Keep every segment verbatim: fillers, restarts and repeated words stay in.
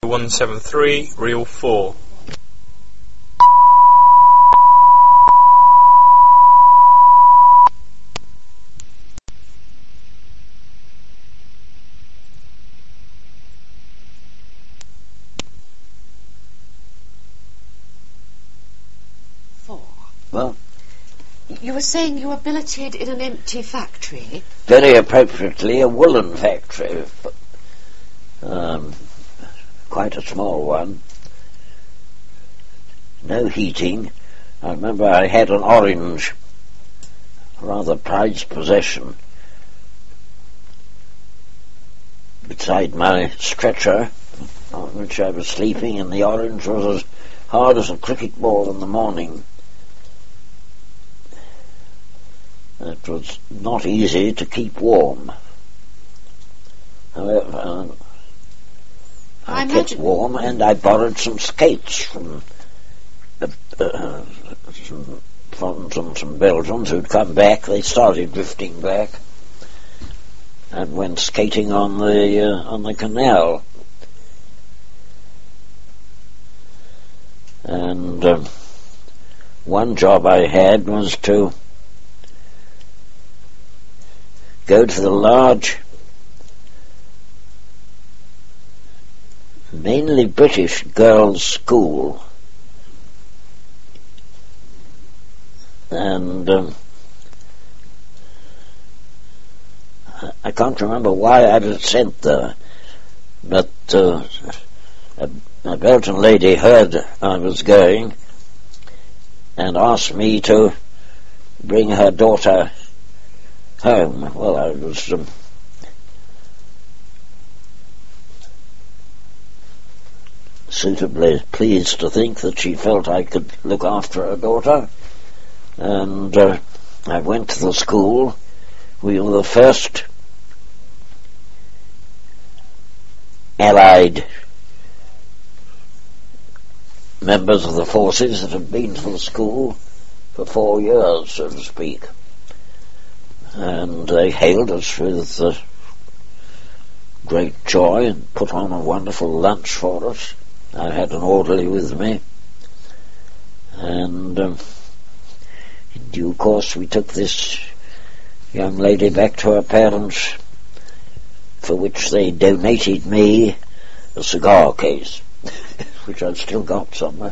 one seven three, reel four. Well, you were saying you were billeted in an empty factory? Very appropriately, a woolen factory. Um, quite a small one. No heating. I remember I had an orange, rather prized possession, beside my stretcher on which I was sleeping, and the orange was as hard as a cricket ball in the morning. It was not easy to keep warm. However, uh, I, I kept warm, and I borrowed some skates from uh, uh, some, from some, some Belgians who'd come back. They started drifting back and went skating on the uh, on the canal. And um, one job I had was to go to the large, mainly British girls' school, and um, I can't remember why I was sent there, but uh, a, a Belgian lady heard I was going and asked me to bring her daughter home. Well, I was um, suitably pleased to think that she felt I could look after her daughter, and uh, I went to the school. We were the first Allied members of the forces that had been to the school for four years, so to speak. And they hailed us with uh, great joy and put on a wonderful lunch for us. I had an orderly with me, and um, in due course we took this young lady back to her parents, for which they donated me a cigar case, which I've still got somewhere.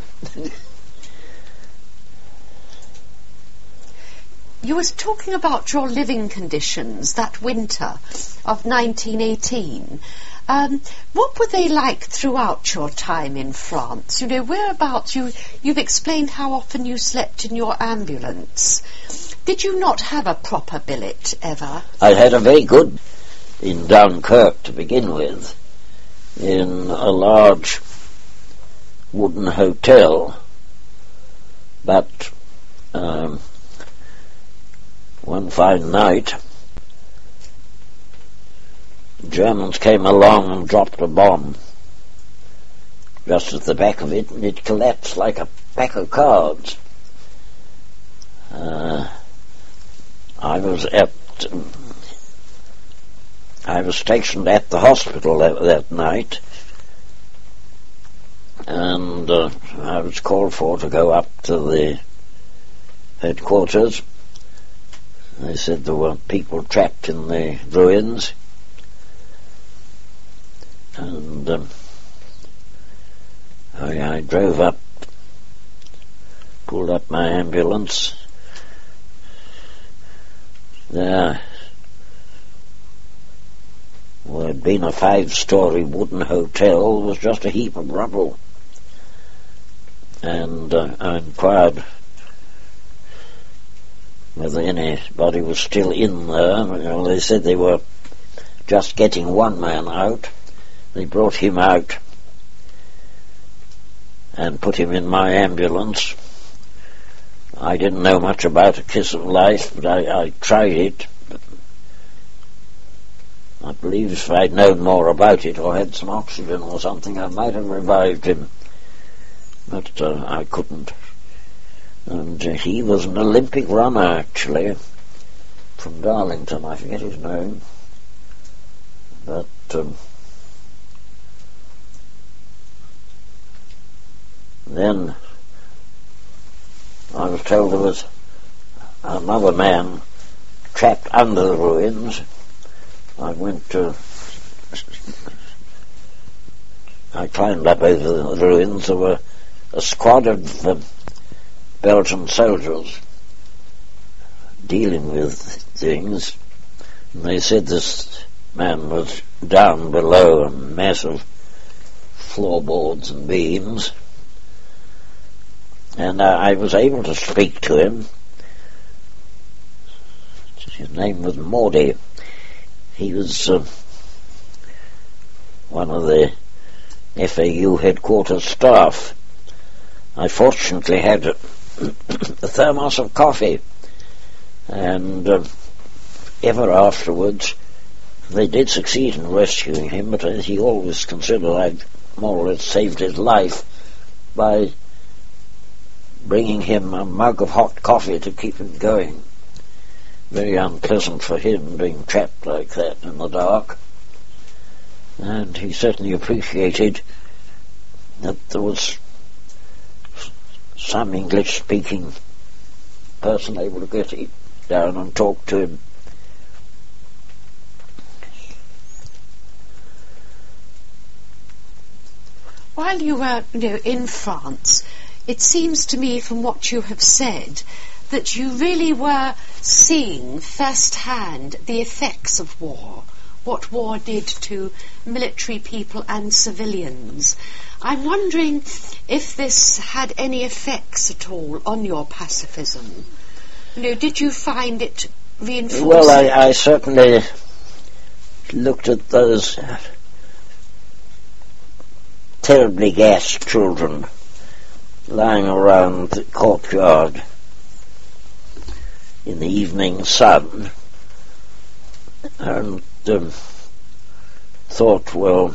You was talking about your living conditions that winter of nineteen eighteen. Um, what were they like throughout your time in France? You know, whereabouts you, you've explained how often you slept in your ambulance. Did you not have a proper billet ever? I had a very good in Dunkirk to begin with, in a large wooden hotel, but um, one fine night, the Germans came along and dropped a bomb just at the back of it, and it collapsed like a pack of cards. Uh, I was at, um, I was stationed at the hospital that, that night, and uh, I was called for to go up to the headquarters. They said there were people trapped in the ruins, and um, I, I drove up, pulled up my ambulance. There well, had been a five-story wooden hotel, was just a heap of rubble, and uh, I inquired whether anybody was still in there. Well, they said they were just getting one man out. They brought him out and put him in my ambulance. I didn't know much about a kiss of life, but I, I tried it. But I believe if I'd known more about it or had some oxygen or something, I might have revived him. But uh, I couldn't. And uh, he was an Olympic runner, actually, from Darlington. I forget his name. But um, Then I was told there was another man trapped under the ruins. I went to... I climbed up over the ruins. There were a squad of uh, Belgian soldiers dealing with things, and they said this man was down below a mass of floorboards and beams, and uh, I was able to speak to him. His name was Mordy. He was uh, one of the F A U headquarters staff. I fortunately had a, a thermos of coffee, and uh, ever afterwards they did succeed in rescuing him, but he always considered I'd more or less saved his life by bringing him a mug of hot coffee to keep him going. Very unpleasant for him being trapped like that in the dark, and he certainly appreciated that there was some English-speaking person able to get down and talk to him. While you were, you know, in France, it seems to me from what you have said that you really were seeing firsthand the effects of war, what war did to military people and civilians. I'm wondering if this had any effects at all on your pacifism. You know, did you find it reinforcing? Well, I, I certainly looked at those terribly gassed children lying around the courtyard in the evening sun, and um, thought, well,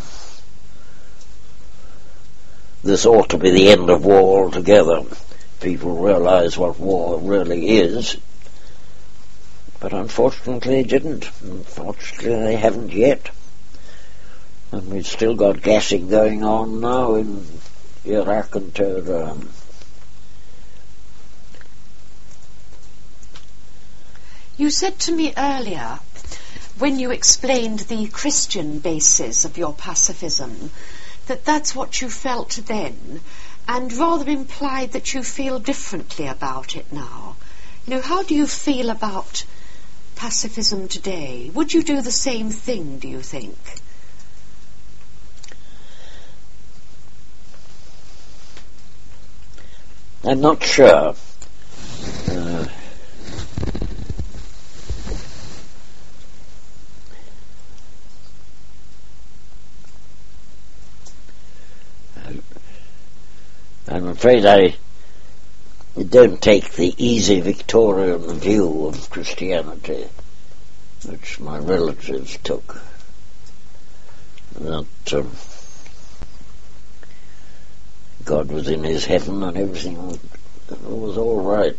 this ought to be the end of war altogether. People realise what war really is, but unfortunately they didn't. Unfortunately they haven't yet, and we've still got gassing going on now in Iraq and Tehran. You said to me earlier, when you explained the Christian basis of your pacifism, that that's what you felt then, and rather implied that you feel differently about it now. You know, how do you feel about pacifism today? Would you do the same thing, do you think? I'm not sure. Uh, I'm afraid I don't take the easy Victorian view of Christianity which my relatives took. That um, God was in his heaven and everything was, was all right.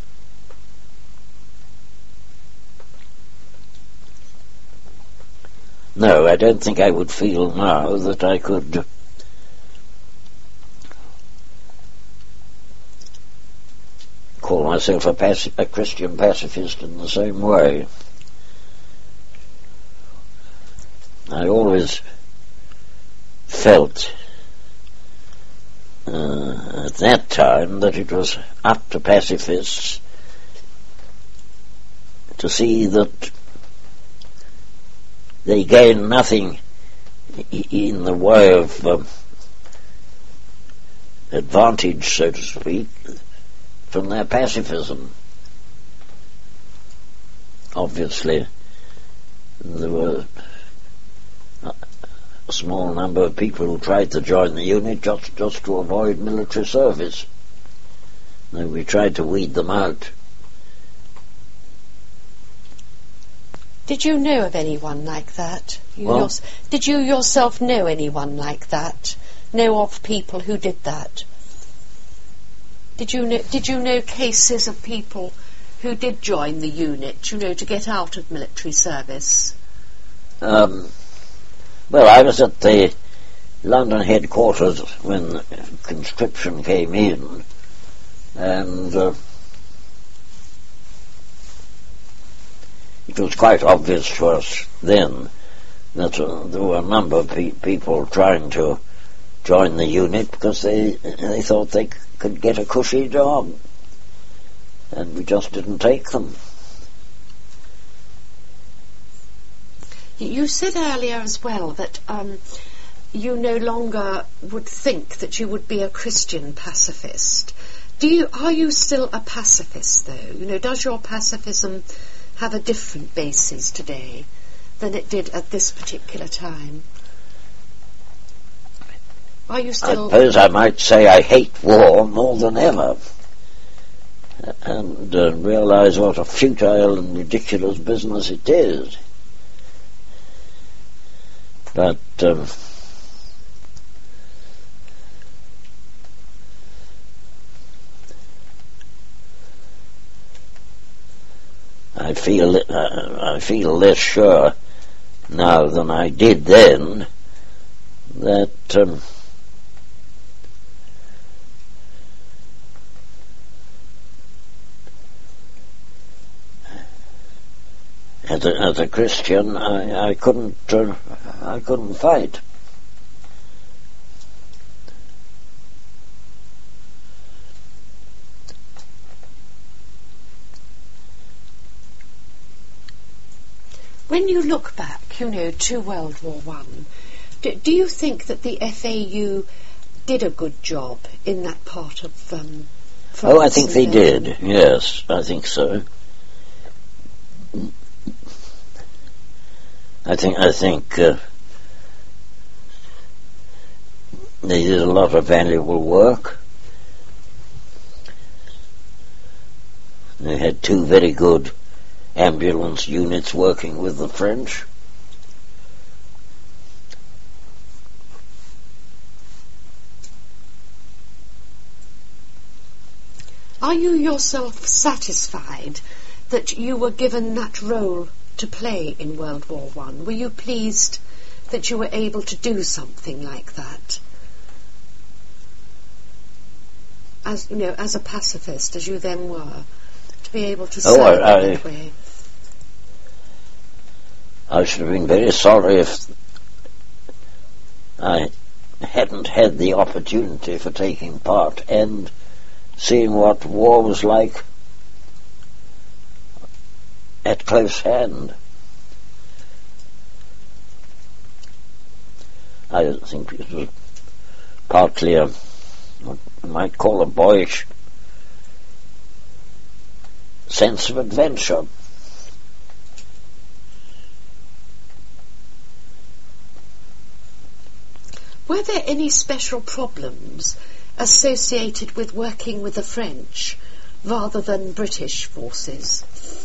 No, I don't think I would feel now that I could call myself a, paci- a Christian pacifist in the same way. I always felt uh, at that time that it was up to pacifists to see that they gain nothing in the way of um, advantage, so to speak, from their pacifism. Obviously, there were a small number of people who tried to join the unit just, just to avoid military service. Though we tried to weed them out. Did you know of anyone like that? You Well, yours- did you yourself know anyone like that? Know of people who did that? Did you know, did you know cases of people who did join the unit, you know, to get out of military service? Um, well, I was at the London headquarters when conscription came in, and uh, it was quite obvious to us then that uh, there were a number of pe- people trying to join the unit because they they thought they c- could get a cushy job, and we just didn't take them. You said earlier as well that um, you no longer would think that you would be a Christian pacifist. Do you? Are you still a pacifist, though? You know, does your pacifism have a different basis today than it did at this particular time? Are you still... I suppose I might say I hate war more than ever, and uh, realise what a futile and ridiculous business it is. But um, I feel uh, I feel less sure now than I did then that um, as a, as a Christian I, I couldn't uh, I couldn't fight. When you look back, you know, to World War One, do, do you think that the F A U did a good job in that part of um, France? Oh, I think they did. Yes, I think so. I think I think uh, they did a lot of valuable work. They had two very good ambulance units working with the French. Are you yourself satisfied that you were given that role to play in World War One? Were you pleased that you were able to do something like that? As you know, as a pacifist, as you then were, to be able to oh, serve I, in that way. I should have been very sorry if I hadn't had the opportunity for taking part and seeing what war was like at close hand. I think it was partly a, what you might call a boyish sense of adventure. Were there any special problems associated with working with the French rather than British forces?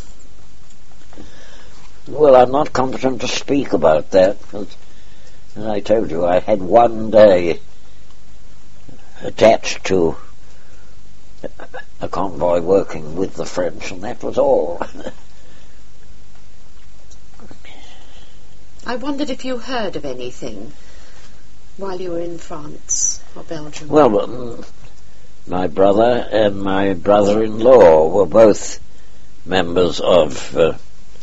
Well, I'm not competent to speak about that, because, as I told you, I had one day attached to a convoy working with the French, and that was all. I wondered if you heard of anything while you were in France or Belgium. Well, um, my brother and my brother-in-law were both members of uh,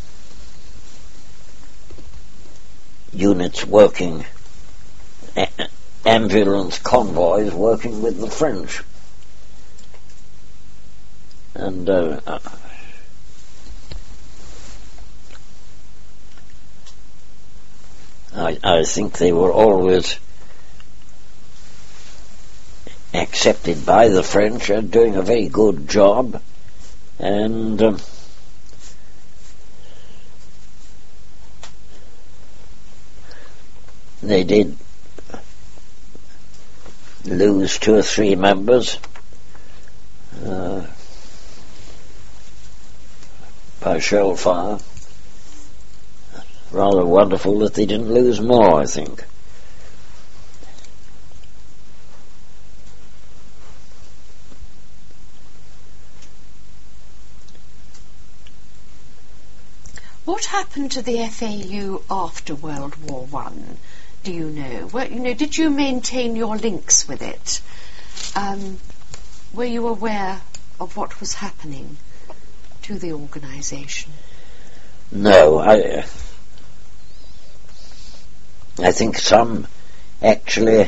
units working, a- ambulance convoys working with the French. And uh, uh, I, I think they were always accepted by the French and doing a very good job, and um, they did lose two or three members uh, by shell fire. Rather wonderful that they didn't lose more, I think. What happened to the F A U after World War One? do you know? Well, you know, did you maintain your links with it? Um, were you aware of what was happening to the organisation? No, I. I think some actually.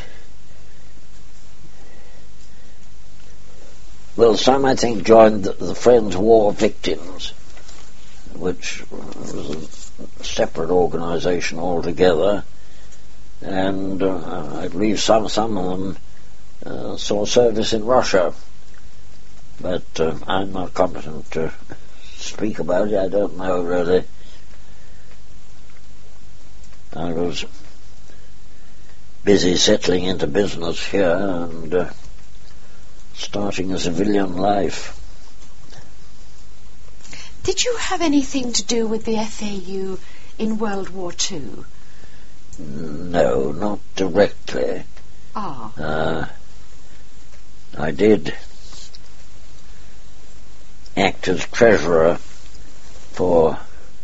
Well, some I think joined the, the Friends War Victims, which was a separate organisation altogether, and uh, I believe some some of them uh, saw service in Russia. But uh, I'm not competent to speak about it. I don't know really. I was busy settling into business here and uh, starting a civilian life. Did you have anything to do with the F A U in World War Two? No, not directly. Ah. Uh, I did act as treasurer for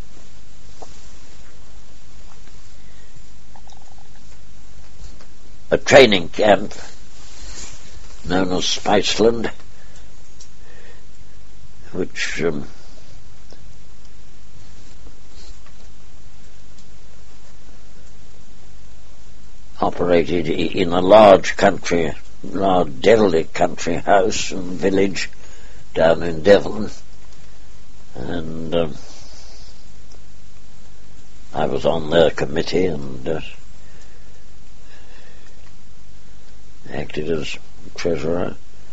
a training camp known as Spiceland, which um, operated I- in a large country, large derelict country house and village down in Devon, and um, I was on their committee and uh, acted as treasurer.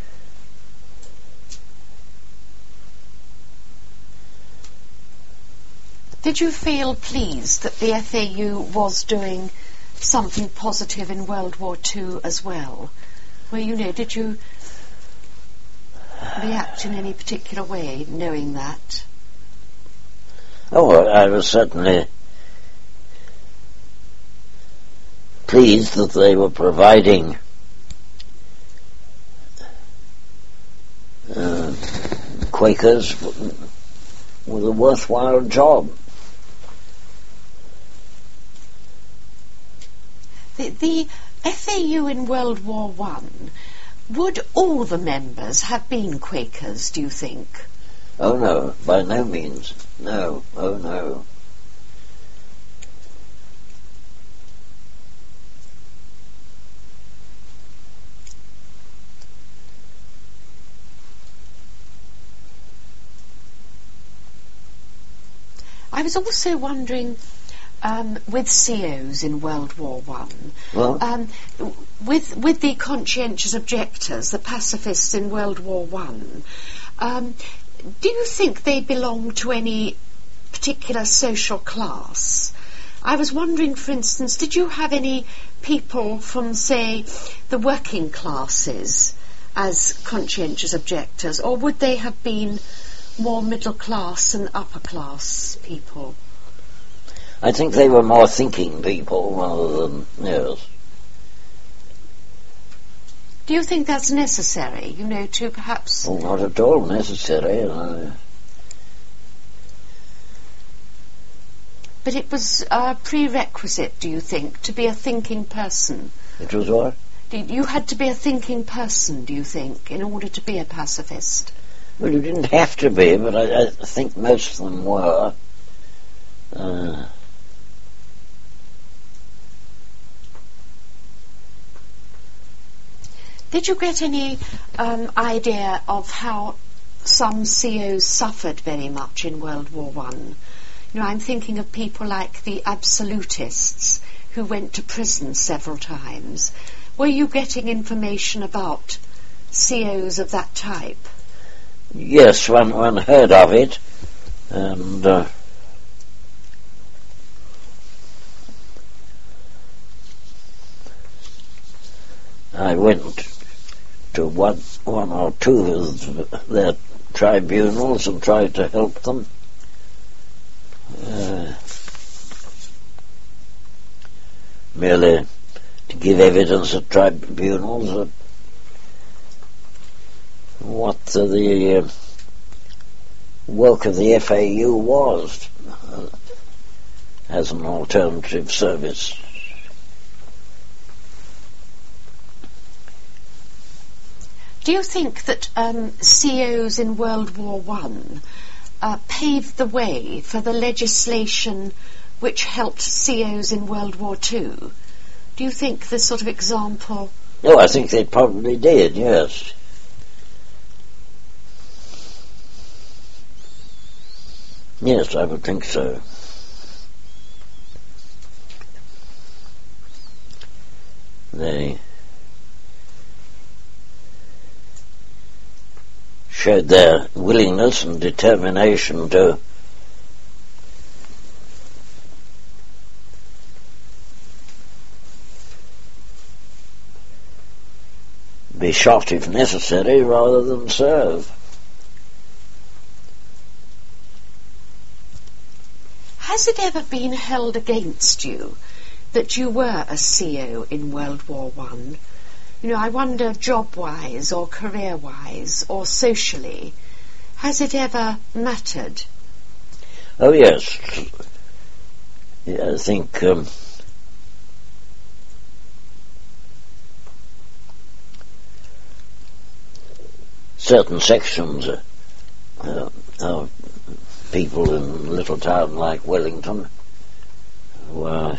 Did you feel pleased that the F A U was doing something positive in World War Two as well? Well, you know, did you react in any particular way, knowing that? Oh, well, I was certainly pleased that they were providing uh, Quakers with a worthwhile job. The, the F A U in World War One, would all the members have been Quakers, do you think? Oh no, by no means. No, oh no. I was also wondering, um, with C Os in World War One, Well, um, with with the conscientious objectors, the pacifists in World War One, um, do you think they belong to any particular social class? I was wondering, for instance, did you have any people from, say, the working classes as conscientious objectors, or would they have been more middle class and upper class people? I think they were more thinking people rather than, yes. Do you think that's necessary, you know, to perhaps... Well, not at all necessary. Uh, But it was a prerequisite, do you think, to be a thinking person? it was what? Did- You had to be a thinking person, do you think, in order to be a pacifist? Well, you didn't have to be, but I, I think most of them were. Uh, Did you get any um, idea of how some C Os suffered very much in World War One? You know, I'm thinking of people like the absolutists who went to prison several times. Were you getting information about C Os of that type? yes, one, one heard of it, and uh, I went to one, one or two of their tribunals and tried to help them. Uh, merely to give evidence at tribunals of what uh, the uh, work of the F A U was uh, as an alternative service. Do you think that um, C Os in World War One uh, paved the way for the legislation which helped C Os in World War Two? Do you think this sort of example... Oh, I think they probably did, yes. Yes, I would think so. They showed their willingness and determination to be shot if necessary rather than serve. Has it ever been held against you that you were a C O in World War One? You know, I wonder, job-wise or career-wise or socially, has it ever mattered? Oh yes, yeah, I think um, certain sections uh, uh, of people in a little town like Wellington were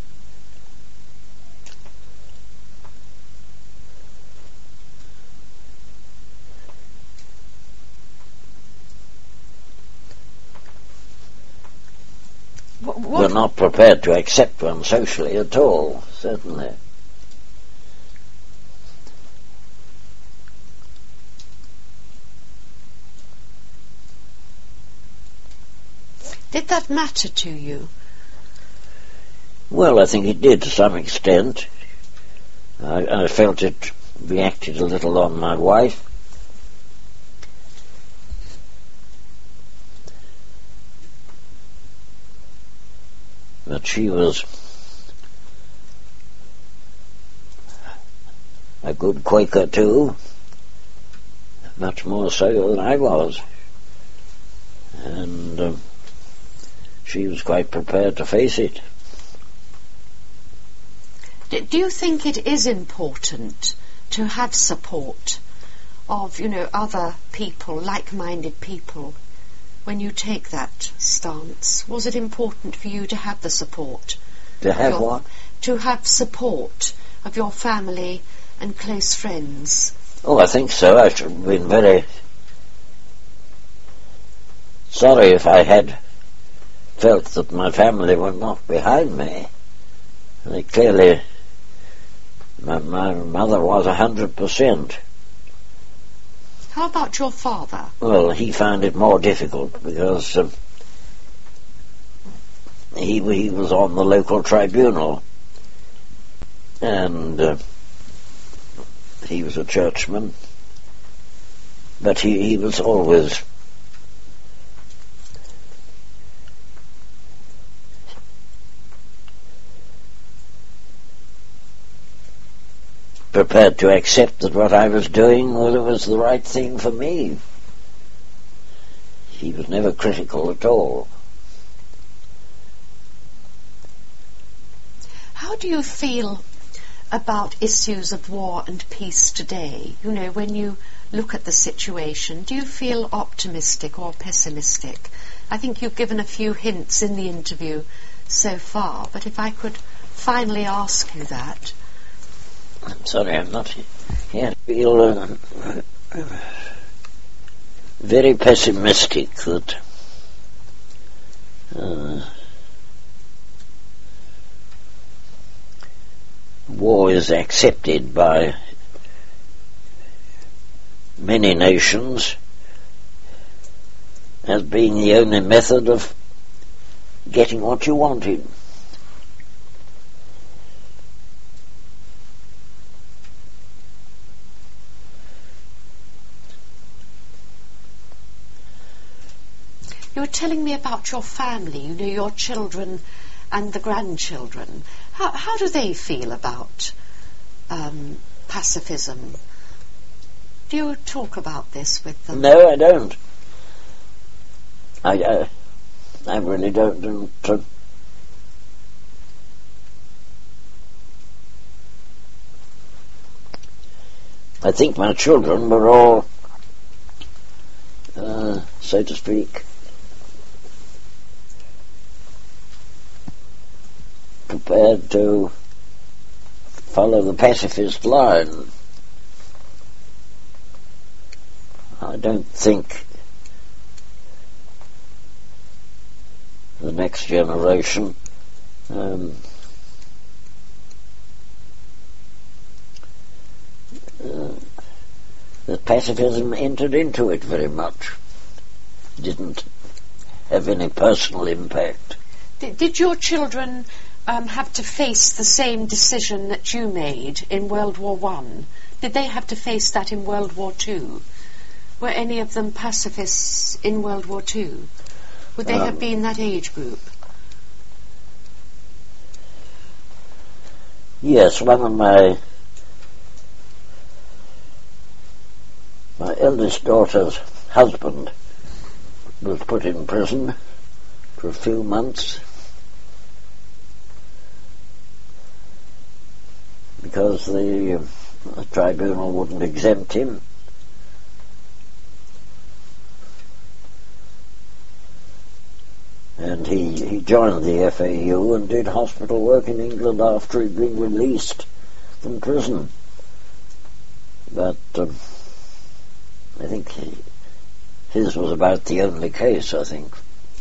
What, were what, not prepared to accept one socially at all, certainly. did that matter to you? Well, I think it did to some extent. I, I felt it reacted a little on my wife. But she was a good Quaker too, much more so than I was. And um, she was quite prepared to face it. Do you think it is important to have support of, you know, other people, like-minded people, when you take that stance? Was it important for you to have the support? To have your, what? To have support of your family and close friends. Oh, I think so. I should have been very sorry if I had felt that my family were not behind me. They clearly, my, my mother was a hundred percent. How about your father? Well, he found it more difficult because um, he he was on the local tribunal, and uh, he was a churchman, but he, he was always prepared to accept that what I was doing was, was the right thing for me. He was never critical at all. How do you feel about issues of war and peace today? You know, when you look at the situation, do you feel optimistic or pessimistic? I think you've given a few hints in the interview so far, but if I could finally ask you that. I'm sorry, I'm not here. I feel uh, very pessimistic that uh, war is accepted by many nations as being the only method of getting what you wanted. You were telling me about your family, you know, your children and the grandchildren. How, how do they feel about um, pacifism? Do you talk about this with them? No, I don't. I, I, I really don't. don't uh, I think my children were all, uh, so to speak, prepared to follow the pacifist line. I don't think the next generation um, uh, that pacifism entered into it very much. Didn't have any personal impact. Did, did your children um, have to face the same decision that you made in World War One? Did they have to face that in World War Two? Were any of them pacifists in World War Two? Would they um, have been that age group? Yes, one of my my eldest daughter's husband was put in prison for a few months because the, uh, the tribunal wouldn't exempt him. And he, he joined the F A U and did hospital work in England after he'd been released from prison. But um, I think he, his was about the only case, I think.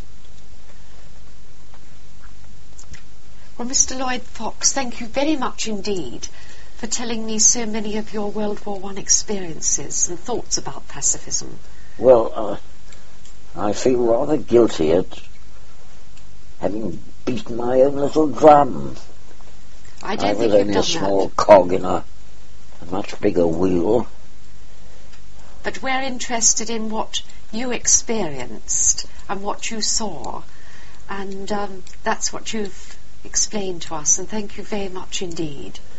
Well, Mister Lloyd Fox, thank you very much indeed for telling me so many of your World War One experiences and thoughts about pacifism. Well, uh, I feel rather guilty at having beaten my own little drum. I don't I think was you've only done a small that. cog in a, a much bigger wheel. But we're interested in what you experienced and what you saw, and um, that's what you've explained to us, and thank you very much indeed.